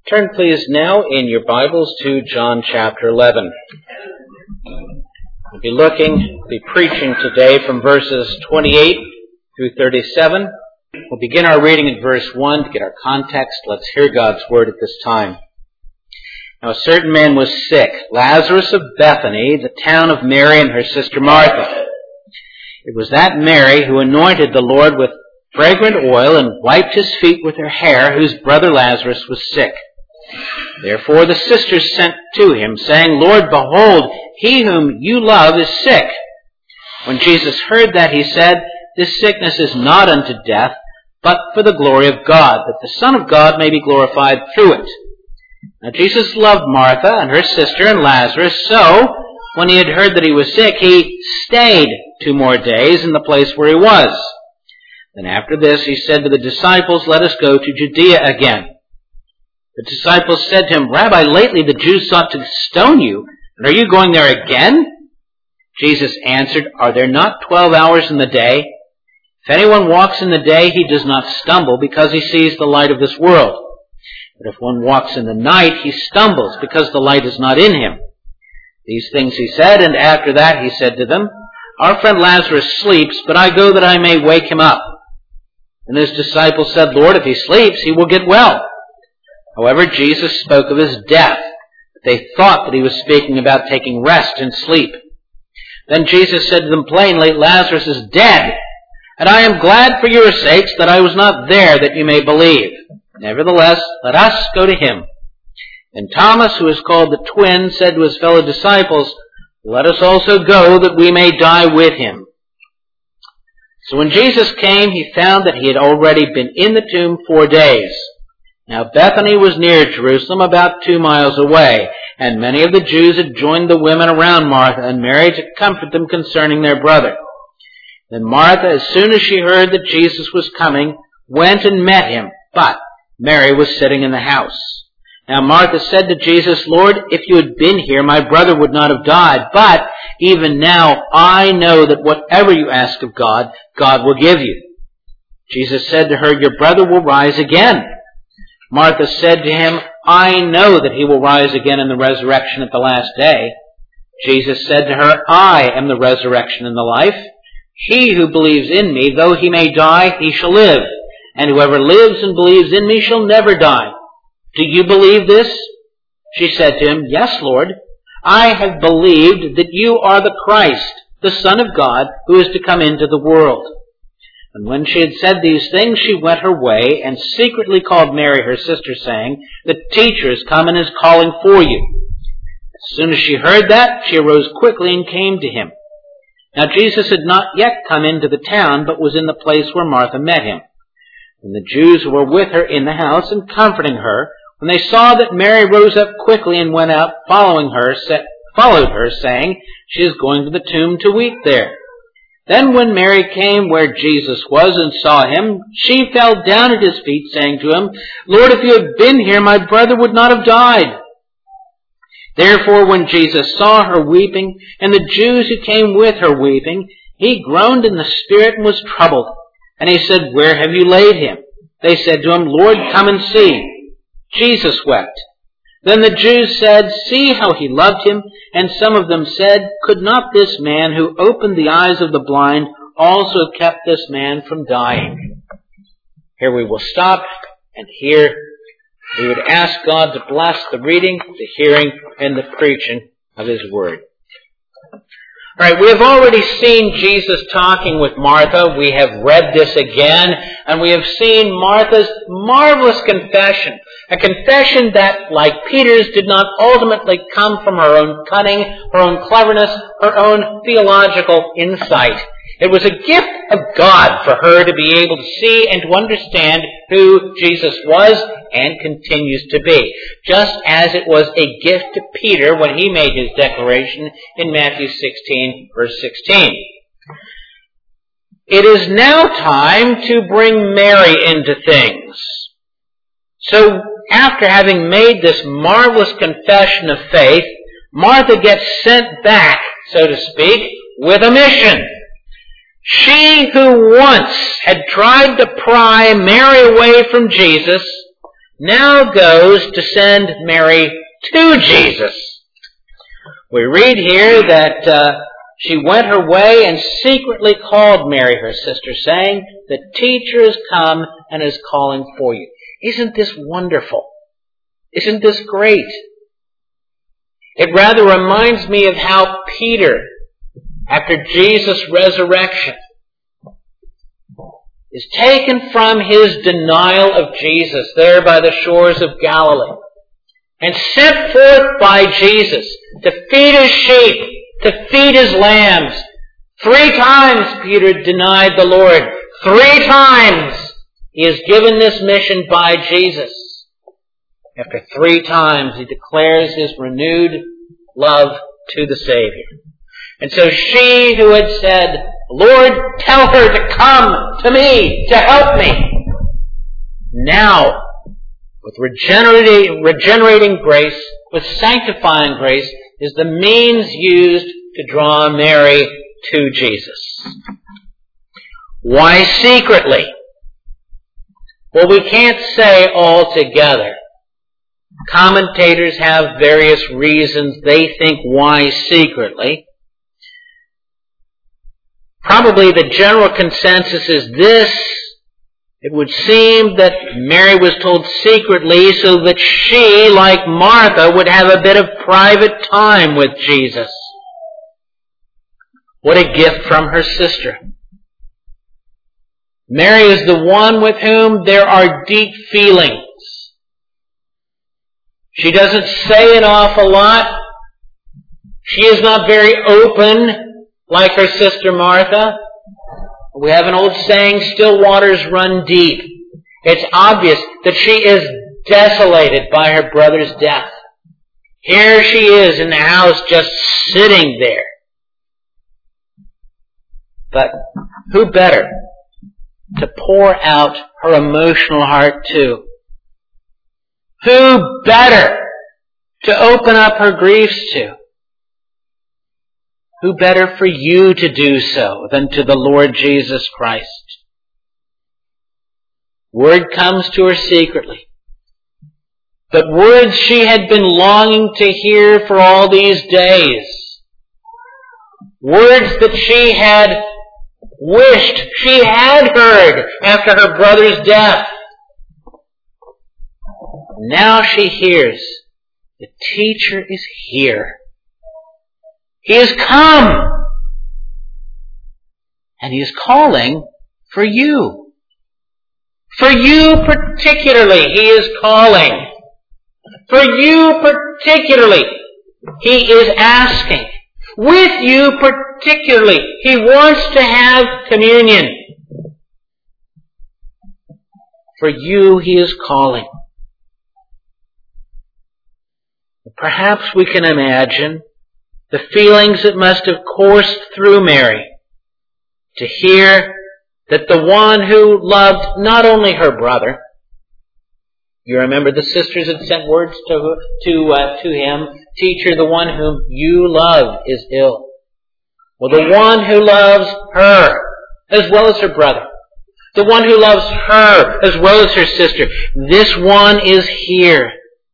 Turn please now in your Bibles to John chapter 11. We'll be preaching today from verses 28 through 37. We'll begin our reading at verse 1 to get our context. Let's hear God's word at this time. Now a certain man was sick, Lazarus of Bethany, the town of Mary and her sister Martha. It was that Mary who anointed the Lord with fragrant oil and wiped his feet with her hair, whose brother Lazarus was sick. Therefore the sisters sent to him, saying, Lord, behold, he whom you love is sick. When Jesus heard that, he said, This sickness is not unto death, but for the glory of God, that the Son of God may be glorified through it. Now Jesus loved Martha and her sister and Lazarus, so when he had heard that he was sick, he stayed 2 more days in the place where he was. Then after this he said to the disciples, Let us go to Judea again. The disciples said to him, Rabbi, lately the Jews sought to stone you, and are you going there again? Jesus answered, Are there not 12 hours in the day? If anyone walks in the day, he does not stumble, because he sees the light of this world. But if one walks in the night, he stumbles, because the light is not in him. These things he said, and after that he said to them, Our friend Lazarus sleeps, but I go that I may wake him up. And his disciples said, Lord, if he sleeps, he will get well. However, Jesus spoke of his death. They thought that he was speaking about taking rest and sleep. Then Jesus said to them plainly, Lazarus is dead, and I am glad for your sakes that I was not there, that you may believe. Nevertheless, let us go to him. And Thomas, who is called the twin, said to his fellow disciples, Let us also go, that we may die with him. So when Jesus came, he found that he had already been in the tomb 4 days. Now Bethany was near Jerusalem, about 2 miles away, and many of the Jews had joined the women around Martha and Mary to comfort them concerning their brother. Then Martha, as soon as she heard that Jesus was coming, went and met him, but Mary was sitting in the house. Now Martha said to Jesus, Lord, if you had been here, my brother would not have died, but even now I know that whatever you ask of God, God will give you. Jesus said to her, Your brother will rise again. Martha said to him, I know that he will rise again in the resurrection at the last day. Jesus said to her, I am the resurrection and the life. He who believes in me, though he may die, he shall live. And whoever lives and believes in me shall never die. Do you believe this? She said to him, Yes, Lord. I have believed that you are the Christ, the Son of God, who is to come into the world. And when she had said these things, she went her way and secretly called Mary, her sister, saying, The teacher is come and is calling for you. As soon as she heard that, she arose quickly and came to him. Now Jesus had not yet come into the town, but was in the place where Martha met him. And the Jews who were with her in the house and comforting her, when they saw that Mary rose up quickly and went out, followed her, saying, She is going to the tomb to weep there. Then when Mary came where Jesus was and saw him, she fell down at his feet, saying to him, Lord, if you had been here, my brother would not have died. Therefore, when Jesus saw her weeping, and the Jews who came with her weeping, he groaned in the spirit and was troubled. And he said, Where have you laid him? They said to him, Lord, come and see. Jesus wept. Then the Jews said, See how he loved him. And some of them said, Could not this man who opened the eyes of the blind also have kept this man from dying? Here we will stop, and here we would ask God to bless the reading, the hearing, and the preaching of his word. All right, we have already seen Jesus talking with Martha. We have read this again, and we have seen Martha's marvelous confession. A confession that, like Peter's, did not ultimately come from her own cunning, her own cleverness, her own theological insight. It was a gift of God for her to be able to see and to understand who Jesus was and continues to be, just as it was a gift to Peter when he made his declaration in Matthew 16, verse 16. It is now time to bring Mary into things. So, after having made this marvelous confession of faith, Martha gets sent back, so to speak, with a mission. She who once had tried to pry Mary away from Jesus now goes to send Mary to Jesus. We read here that she went her way and secretly called Mary, her sister, saying, "The teacher has come and is calling for you." Isn't this wonderful? Isn't this great? It rather reminds me of how Peter, after Jesus' resurrection, is taken from his denial of Jesus there by the shores of Galilee and sent forth by Jesus to feed his sheep, to feed his lambs. 3 times Peter denied the Lord. 3 times he is given this mission by Jesus. After 3 times he declares his renewed love to the Savior. And so she who had said, "Lord, tell her to come to me, to help me," now, with regenerating grace, with sanctifying grace, is the means used to draw Mary to Jesus. Why secretly? Well, we can't say altogether. Commentators have various reasons they think why secretly. Probably the general consensus is this: it would seem that Mary was told secretly so that she, like Martha, would have a bit of private time with Jesus. What a gift from her sister. Mary is the one with whom there are deep feelings. She doesn't say an awful lot. She is not very open like her sister Martha. We have an old saying, still waters run deep. It's obvious that she is desolated by her brother's death. Here she is in the house just sitting there. But who better to pour out her emotional heart to? Who better to open up her griefs to? Who better for you to do so than to the Lord Jesus Christ? Word comes to her secretly. But words she had been longing to hear for all these days. Words that she had wished she had heard after her brother's death. Now she hears the teacher is here. He has come. And he is calling for you. For you particularly, he is calling. For you particularly, he is asking. With you particularly, he wants to have communion. For you, he is calling. Perhaps we can imagine the feelings that must have coursed through Mary to hear that the one who loved not only her brother, you remember the sisters had sent words to him, "Teacher, the one whom you love is ill." Well, the one who loves her as well as her brother, the one who loves her as well as her sister, this one is here.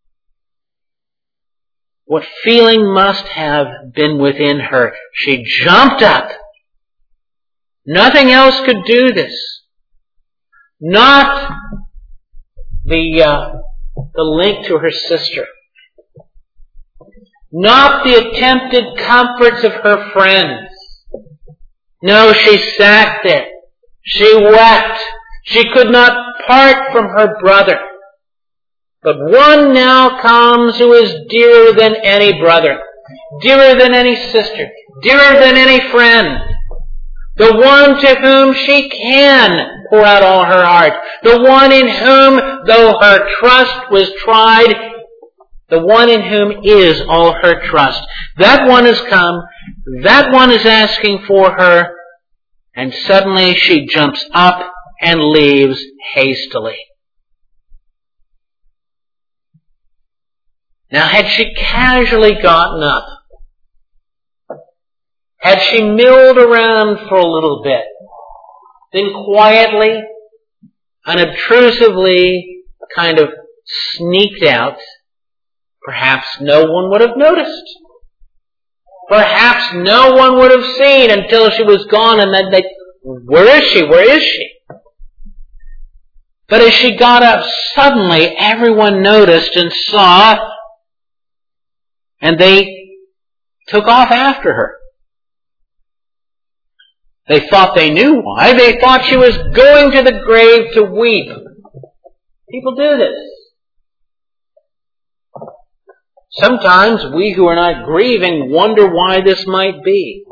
What feeling must have been within her? She jumped up. Nothing else could do this. Not the link to her sister. Not the attempted comforts of her friends. No, she sat there. She wept. She could not part from her brother. But one now comes who is dearer than any brother, dearer than any sister, dearer than any friend. The one to whom she can pour out all her heart. The one in whom, though her trust was tried, the one in whom is all her trust. That one has come. That one is asking for her. And suddenly she jumps up and leaves hastily. Now, had she casually gotten up, had she milled around for a little bit, then quietly, unobtrusively, kind of sneaked out, perhaps no one would have noticed. Perhaps no one would have seen until she was gone, and then where is she? Where is she? But as she got up, suddenly everyone noticed and saw, and they took off after her. They thought they knew why. They thought she was going to the grave to weep. People do this. Sometimes we who are not grieving wonder why this might be.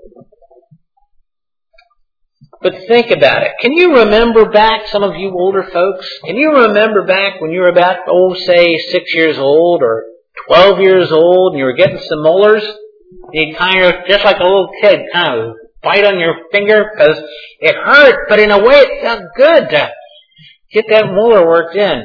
But think about it. Can you remember back, some of you older folks, can you remember back when you were about, say 6 years old or 12 years old and you were getting some molars? You kind of, just like a little kid, kind of bite on your finger because it hurt, but in a way it felt good to get that molar worked in.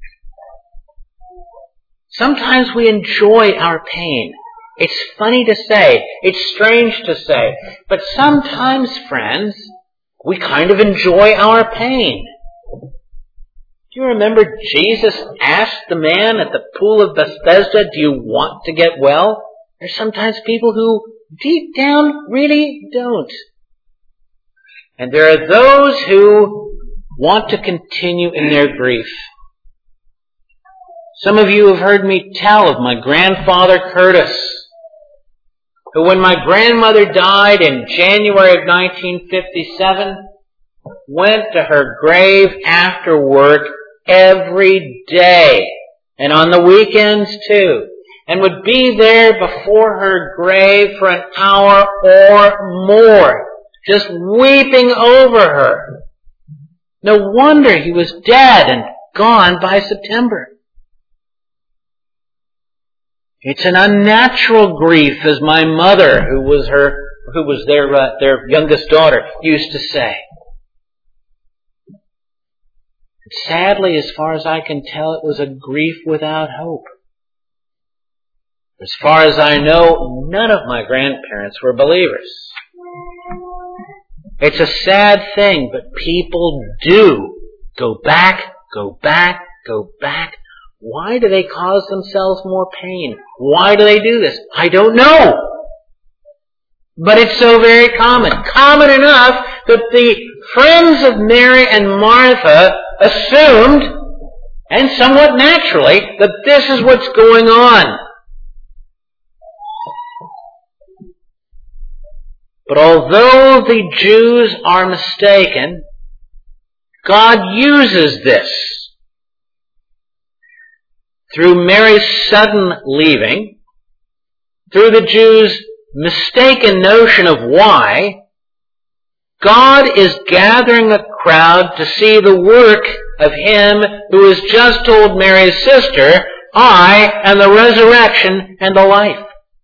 Sometimes we enjoy our pain. It's funny to say. It's strange to say. But sometimes, friends, we kind of enjoy our pain. Do you remember Jesus asked the man at the pool of Bethesda, do you want to get well? There's sometimes people who deep down really don't. And there are those who want to continue in their grief. Some of you have heard me tell of my grandfather Curtis, who when my grandmother died in January of 1957, went to her grave after work every day, and on the weekends too, and would be there before her grave for an hour or more, just weeping over her. No wonder he was dead and gone by September. It's an unnatural grief, as my mother, who was their youngest daughter, used to say. Sadly, as far as I can tell, it was a grief without hope. As far as I know, none of my grandparents were believers. It's a sad thing, but people do go back. Why do they cause themselves more pain? Why do they do this? I don't know. But it's so very common. Common enough that the friends of Mary and Martha assumed, and somewhat naturally, that this is what's going on. But although the Jews are mistaken, God uses this. Through Mary's sudden leaving, through the Jews' mistaken notion of why, God is gathering a crowd to see the work of Him who has just told Mary's sister, I am the resurrection and the life.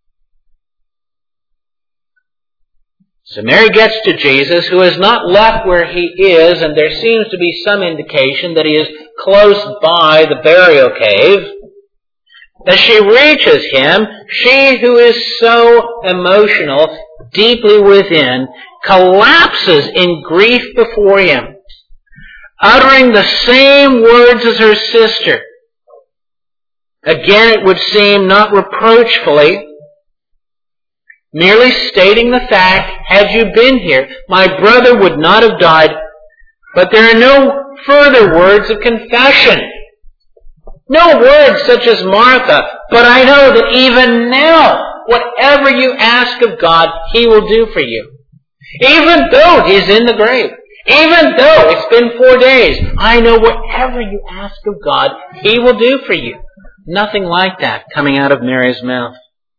So Mary gets to Jesus, who has not left where He is, and there seems to be some indication that He is close by the burial cave. As she reaches Him, she who is so emotional, deeply within, collapses in grief before Him, uttering the same words as her sister. Again, it would seem not reproachfully, merely stating the fact, had you been here, my brother would not have died. But there are no further words of confession. No words such as Martha, but I know that even now, whatever you ask of God, He will do for you. Even though He's in the grave, even though it's been 4 days, I know whatever you ask of God, He will do for you. Nothing like that coming out of Mary's mouth.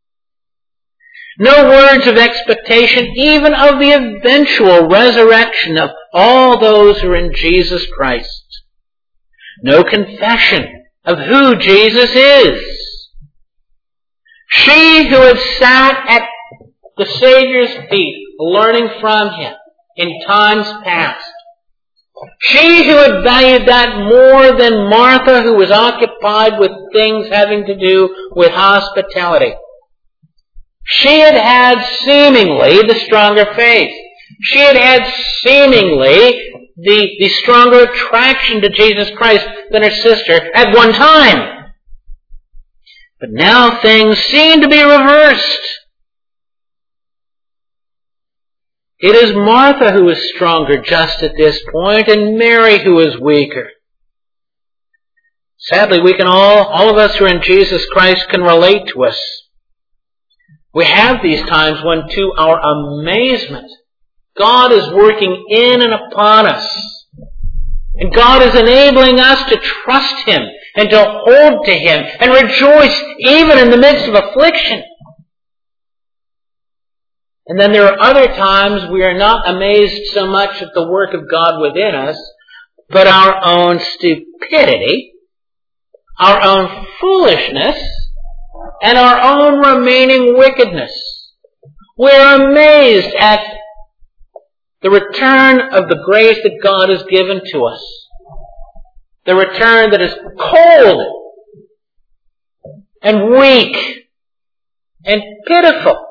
No words of expectation, even of the eventual resurrection of all those who are in Jesus Christ. No confession of who Jesus is. She who had sat at the Savior's feet, learning from Him in times past. She who had valued that more than Martha, who was occupied with things having to do with hospitality. She had had seemingly the stronger faith. She had had seemingly the stronger attraction to Jesus Christ than her sister at one time. But now things seem to be reversed. It is Martha who is stronger just at this point, and Mary who is weaker. Sadly, we can all of us who are in Jesus Christ can relate to us. We have these times when, to our amazement, God is working in and upon us. And God is enabling us to trust Him and to hold to Him and rejoice even in the midst of affliction. And then there are other times we are not amazed so much at the work of God within us, but our own stupidity, our own foolishness, and our own remaining wickedness. We're amazed at the return of the grace that God has given to us. The return that is cold and weak and pitiful.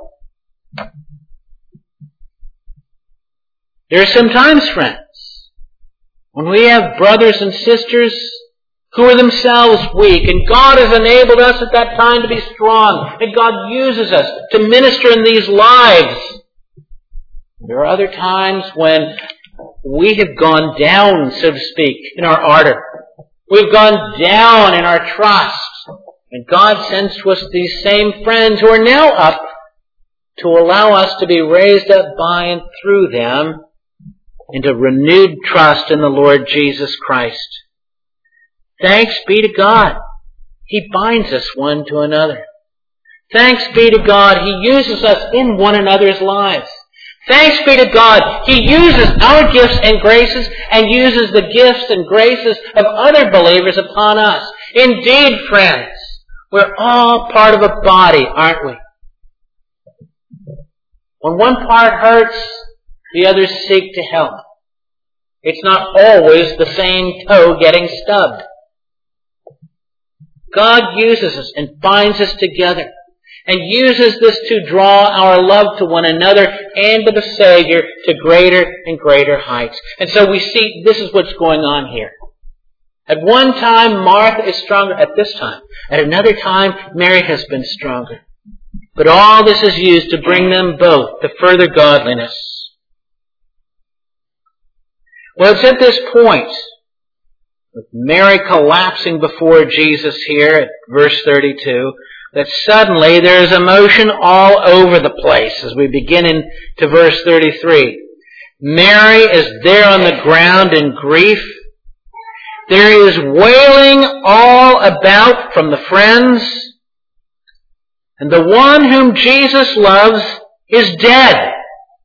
There are some times, friends, when we have brothers and sisters who are themselves weak, and God has enabled us at that time to be strong, and God uses us to minister in these lives. There are other times when we have gone down, so to speak, in our ardor. We've gone down in our trust, and God sends to us these same friends who are now up to allow us to be raised up by and through them into renewed trust in the Lord Jesus Christ. Thanks be to God. He binds us one to another. Thanks be to God. He uses us in one another's lives. Thanks be to God. He uses our gifts and graces and uses the gifts and graces of other believers upon us. Indeed, friends, we're all part of a body, aren't we? When one part hurts, the others seek to help. It's not always the same toe getting stubbed. God uses us and binds us together and uses this to draw our love to one another and to the Savior to greater and greater heights. And so we see this is what's going on here. At one time, Martha is stronger at this time. At another time, Mary has been stronger. But all this is used to bring them both to further godliness. Well, it's at this point, with Mary collapsing before Jesus here at verse 32, that suddenly there is emotion all over the place as we begin into verse 33. Mary is there on the ground in grief. There is wailing all about from the friends. And the one whom Jesus loves is dead.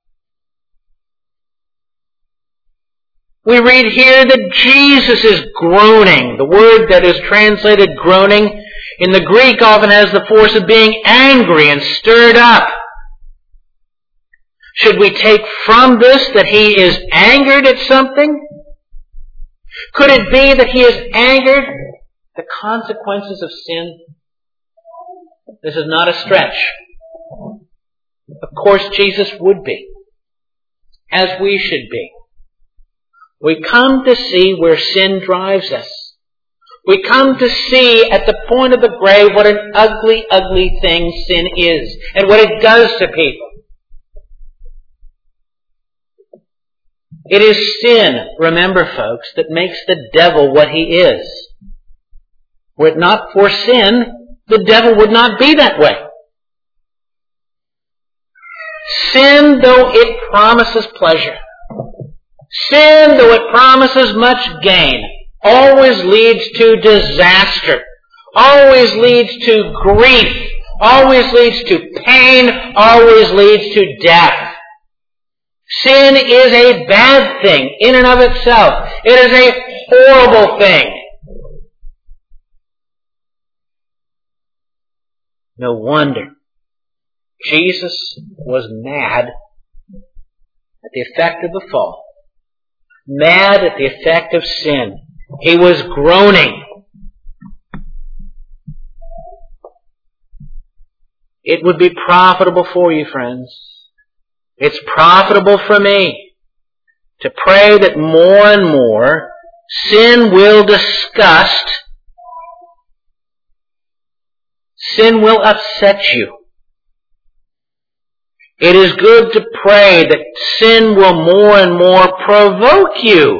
We read here that Jesus is groaning. The word that is translated groaning in the Greek often has the force of being angry and stirred up. Should we take from this that he is angered at something? Could it be that he is angered at the consequences of sin? This is not a stretch. Of course, Jesus would be, as we should be. We come to see where sin drives us. We come to see at the point of the grave what an ugly, ugly thing sin is and what it does to people. It is sin, remember folks, that makes the devil what he is. Were it not for sin, the devil would not be that way. Sin, though it promises pleasure, sin, though it promises much gain, always leads to disaster, always leads to grief, always leads to pain, always leads to death. Sin is a bad thing in and of itself. It is a horrible thing. No wonder Jesus was mad at the effect of the fall. Mad at the effect of sin. He was groaning. It would be profitable for you, friends. It's profitable for me to pray that more and more sin will disgust, sin will upset you. It is good to pray that sin will more and more provoke you,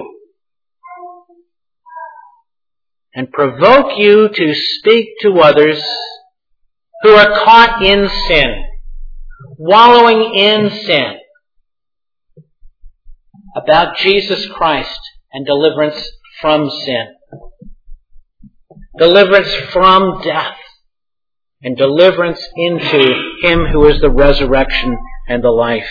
and provoke you to speak to others who are caught in sin, wallowing in sin, about Jesus Christ and deliverance from sin, deliverance from death, and deliverance into Him who is the resurrection and the life.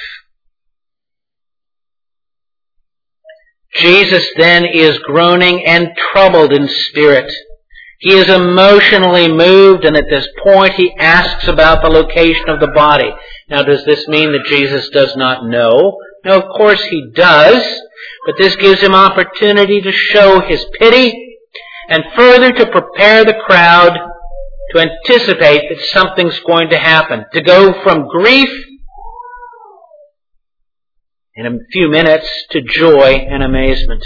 Jesus then is groaning and troubled in spirit. He is emotionally moved, and at this point he asks about the location of the body. Now, does this mean that Jesus does not know? No, of course he does, but this gives him opportunity to show his pity and further to prepare the crowd to anticipate that something's going to happen, to go from grief in a few minutes to joy and amazement.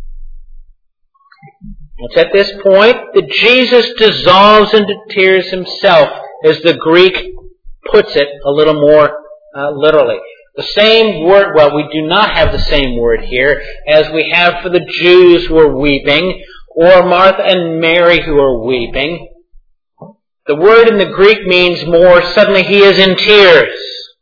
It's at this point that Jesus dissolves into tears himself, as the Greek puts it a little more literally. The same word, well, we do not have the same word here as we have for the Jews who are weeping, or Martha and Mary who are weeping. The word in the Greek means more, suddenly he is in tears.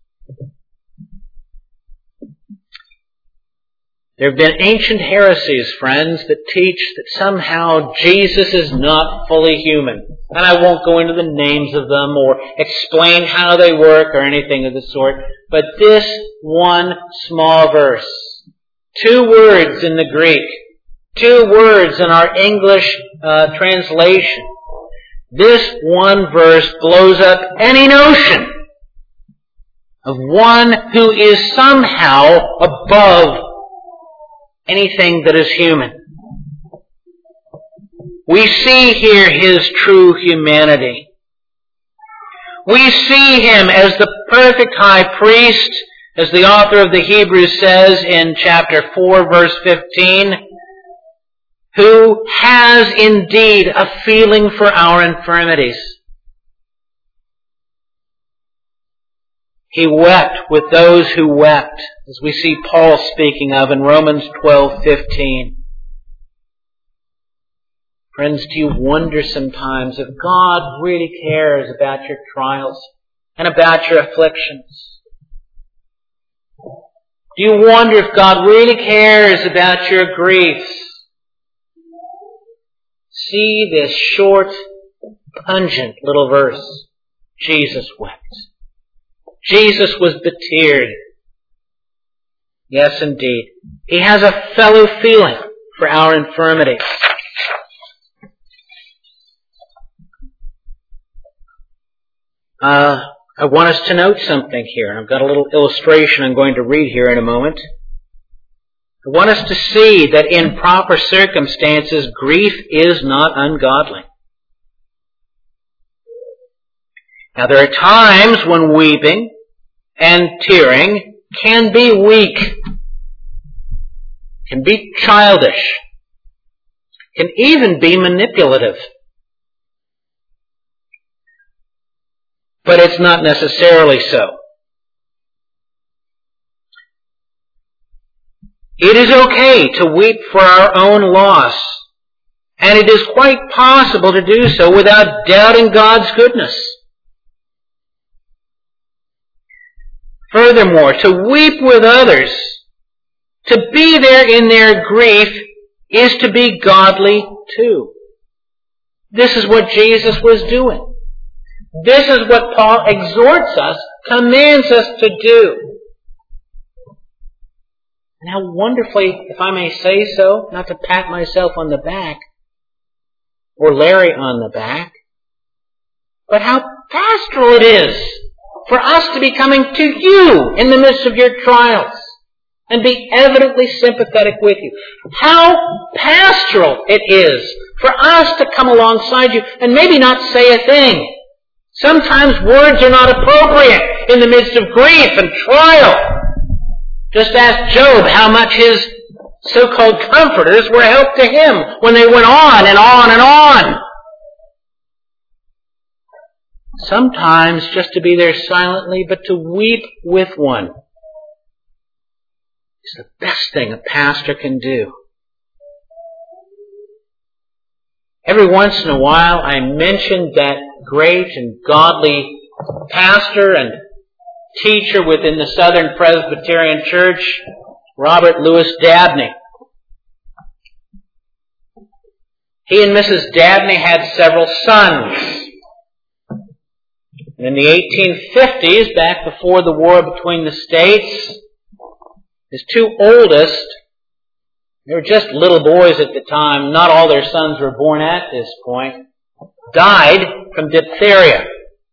There have been ancient heresies, friends, that teach that somehow Jesus is not fully human. And I won't go into the names of them or explain how they work or anything of the sort. But this one small verse, 2 words in the Greek, 2 words in our English translation, this one verse blows up any notion of one who is somehow above anything that is human. We see here his true humanity. We see him as the perfect high priest, as the author of the Hebrews says in chapter 4, verse 15, who has indeed a feeling for our infirmities. He wept with those who wept, as we see Paul speaking of in Romans 12:15. Friends, do you wonder sometimes if God really cares about your trials and about your afflictions? Do you wonder if God really cares about your griefs? See this short, pungent little verse. Jesus wept. Jesus was beteared. Yes, indeed. He has a fellow feeling for our infirmities. I want us to note something here. I've got a little illustration I'm going to read here in a moment. I want us to see that in proper circumstances, grief is not ungodly. Now, there are times when weeping and tearing can be weak, can be childish, can even be manipulative. But it's not necessarily so. It is okay to weep for our own loss, and it is quite possible to do so without doubting God's goodness. Furthermore, to weep with others, to be there in their grief, is to be godly too. This is what Jesus was doing. This is what Paul exhorts us, commands us to do. And how wonderfully, if I may say so, not to pat myself on the back, or Larry on the back, but how pastoral it is for us to be coming to you in the midst of your trials and be evidently sympathetic with you. How pastoral it is for us to come alongside you and maybe not say a thing. Sometimes words are not appropriate in the midst of grief and trial. Just ask Job how much his so-called comforters were help to him when they went on and on and on. Sometimes just to be there silently, but to weep with one is the best thing a pastor can do. Every once in a while I mention that great and godly pastor and teacher within the Southern Presbyterian Church, Robert Louis Dabney. He and Mrs. Dabney had several sons. And in the 1850s, back before the war between the states, his two oldest, they were just little boys at the time, not all their sons were born at this point, died from diphtheria.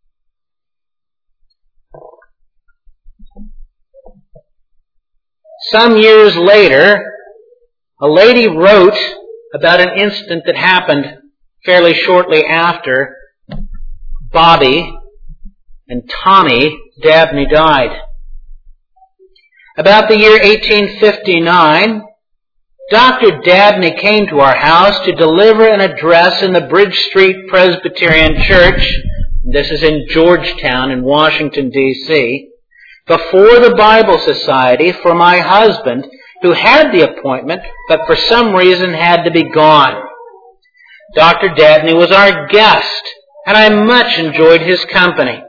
Some years later, a lady wrote about an incident that happened fairly shortly after Bobby and Tommy Dabney died. About the year 1859, Dr. Dabney came to our house to deliver an address in the Bridge Street Presbyterian Church, this is in Georgetown in Washington, D.C., before the Bible Society for my husband, who had the appointment, but for some reason had to be gone. Dr. Dabney was our guest, and I much enjoyed his company.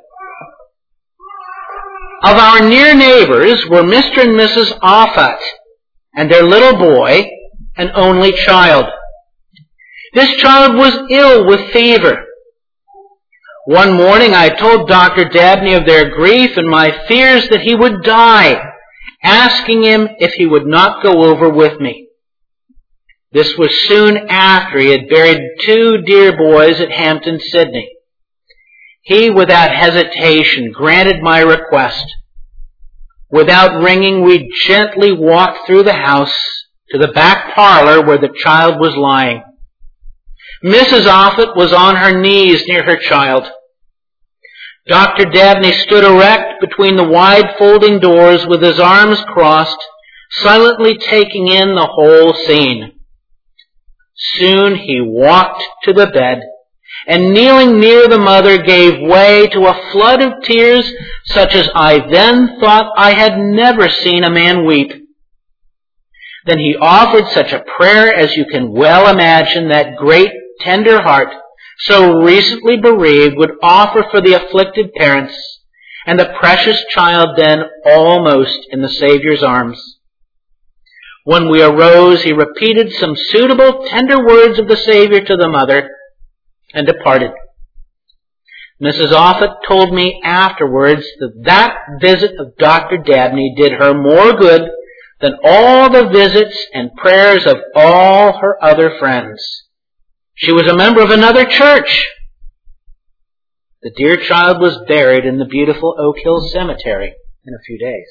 Of our near neighbors were Mr. and Mrs. Offut and their little boy, an only child. This child was ill with fever. One morning I told Dr. Dabney of their grief and my fears that he would die, asking him if he would not go over with me. This was soon after he had buried two dear boys at Hampton, Sydney. He, without hesitation, granted my request. Without ringing, we gently walked through the house to the back parlor where the child was lying. Mrs. Offut was on her knees near her child. Dr. Dabney stood erect between the wide folding doors with his arms crossed, silently taking in the whole scene. Soon he walked to the bed, and kneeling near the mother gave way to a flood of tears such as I then thought I had never seen a man weep. Then he offered such a prayer as you can well imagine that great, tender heart, so recently bereaved, would offer for the afflicted parents, and the precious child then almost in the Savior's arms. When we arose, he repeated some suitable, tender words of the Savior to the mother, and departed. Mrs. Offut told me afterwards that visit of Dr. Dabney did her more good than all the visits and prayers of all her other friends. She was a member of another church. The dear child was buried in the beautiful Oak Hill Cemetery in a few days.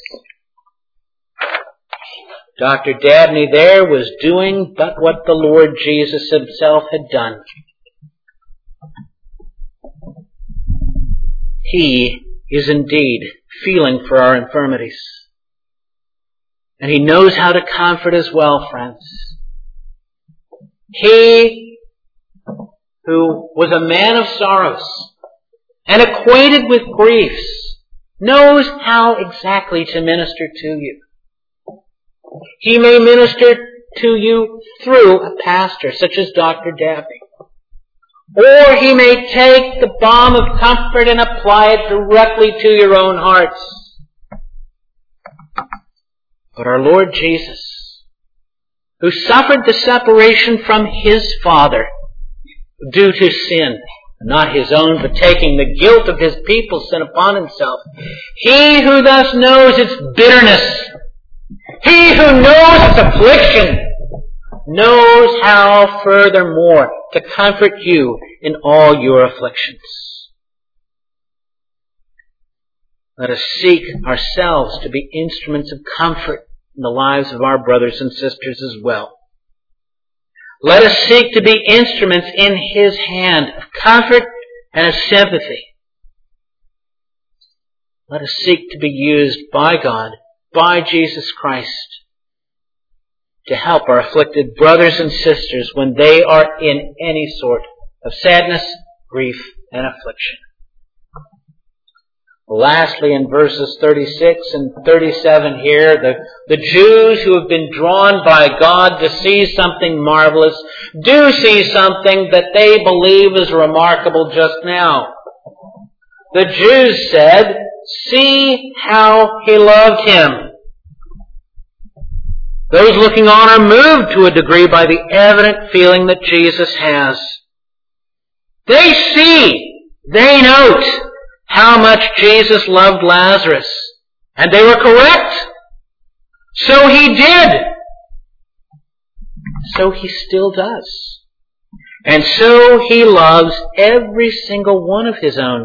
Dr. Dabney there was doing but what the Lord Jesus himself had done. He is indeed feeling for our infirmities. And he knows how to comfort as well, friends. He who was a man of sorrows and acquainted with griefs knows how exactly to minister to you. He may minister to you through a pastor such as Dr. Dabney. Or he may take the balm of comfort and apply it directly to your own hearts. But our Lord Jesus, who suffered the separation from his Father due to sin, not his own, but taking the guilt of his people's sin upon himself, he who thus knows its bitterness, he who knows its affliction, knows how furthermore to comfort you in all your afflictions. Let us seek ourselves to be instruments of comfort in the lives of our brothers and sisters as well. Let us seek to be instruments in his hand of comfort and of sympathy. Let us seek to be used by God, by Jesus Christ, to help our afflicted brothers and sisters when they are in any sort of sadness, grief, and affliction. Lastly, in verses 36 and 37 here, the Jews who have been drawn by God to see something marvelous do see something that they believe is remarkable just now. The Jews said, "See how he loved him." Those looking on are moved to a degree by the evident feeling that Jesus has. They see, they note how much Jesus loved Lazarus. And they were correct. So he did. So he still does. And so he loves every single one of his own.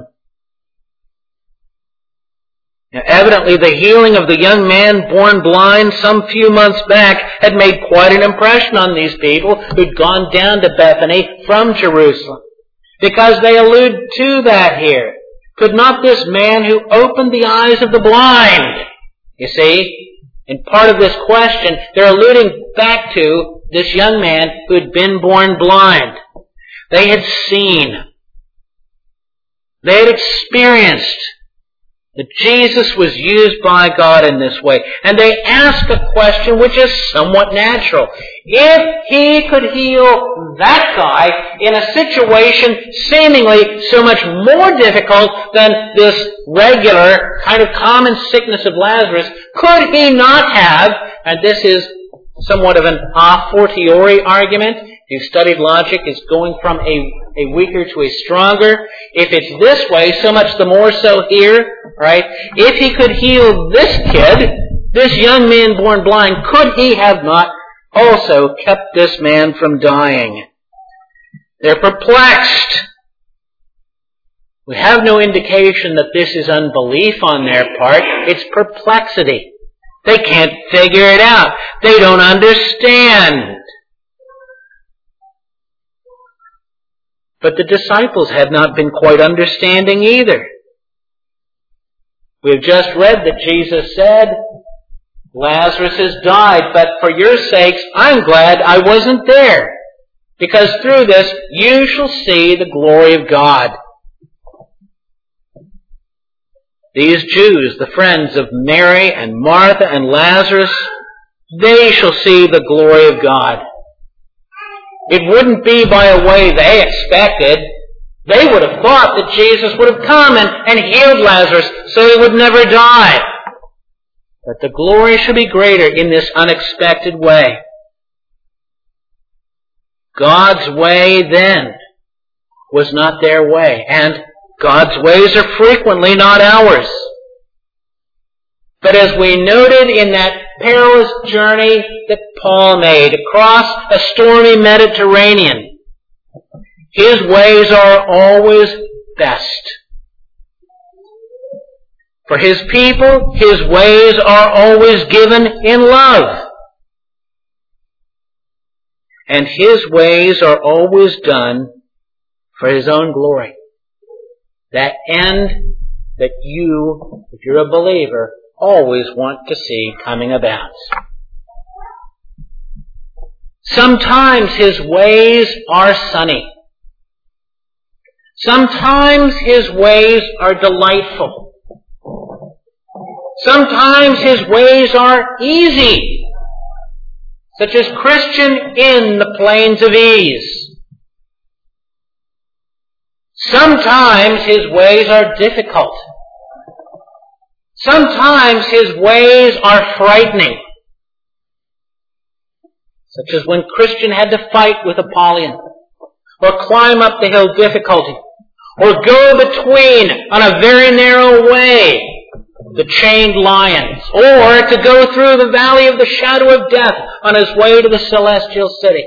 Now, evidently, the healing of the young man born blind some few months back had made quite an impression on these people who'd gone down to Bethany from Jerusalem. Because they allude to that here. Could not this man who opened the eyes of the blind, you see, in part of this question, they're alluding back to this young man who had been born blind. They had seen, they had experienced that Jesus was used by God in this way. And they ask a question which is somewhat natural. If he could heal that guy in a situation seemingly so much more difficult than this regular kind of common sickness of Lazarus, could he not have, and this is somewhat of an a fortiori argument, if you've studied logic, it's going from a weaker to a stronger. If it's this way, so much the more so here, right? If he could heal this kid, this young man born blind, could he have not also kept this man from dying? They're perplexed. We have no indication that this is unbelief on their part. It's perplexity. They can't figure it out. They don't understand. But the disciples had not been quite understanding either. We've just read that Jesus said, Lazarus has died, but for your sakes, I'm glad I wasn't there. Because through this, you shall see the glory of God. These Jews, the friends of Mary and Martha and Lazarus, they shall see the glory of God. It wouldn't be by a way they expected. They would have thought that Jesus would have come and healed Lazarus so he would never die. But the glory should be greater in this unexpected way. God's way then was not their way, and God's ways are frequently not ours. But as we noted in that perilous journey that Paul made across a stormy Mediterranean, his ways are always best. For his people, his ways are always given in love. And his ways are always done for his own glory. That end that you, if you're a believer, always want to see coming about. Sometimes his ways are sunny. Sometimes his ways are delightful. Sometimes his ways are easy, such as Christian in the plains of ease. Sometimes his ways are difficult. Sometimes his ways are frightening, such as when Christian had to fight with Apollyon, or climb up the hill difficulty, or go between on a very narrow way the chained lions, or to go through the valley of the shadow of death on his way to the celestial city.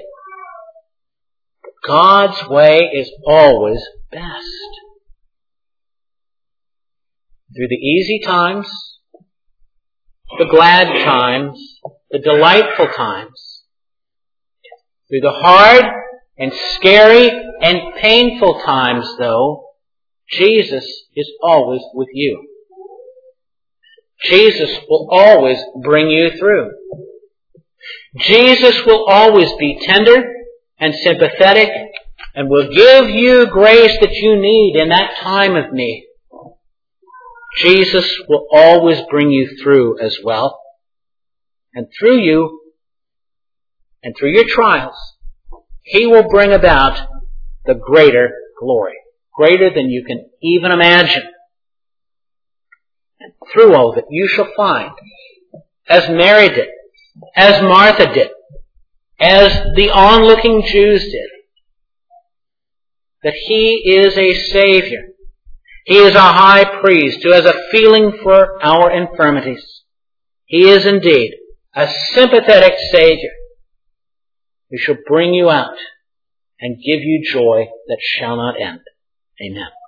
God's way is always best. Through the easy times, the glad times, the delightful times, through the hard and scary and painful times, though, Jesus is always with you. Jesus will always bring you through. Jesus will always be tender and sympathetic and will give you grace that you need in that time of need. Jesus will always bring you through as well. And through you and through your trials, He will bring about the greater glory, greater than you can even imagine. And through all of it, you shall find, as Mary did, as Martha did, as the onlooking Jews did, that He is a Savior. He is a high priest who has a feeling for our infirmities. He is indeed a sympathetic Savior who shall bring you out and give you joy that shall not end. Amen.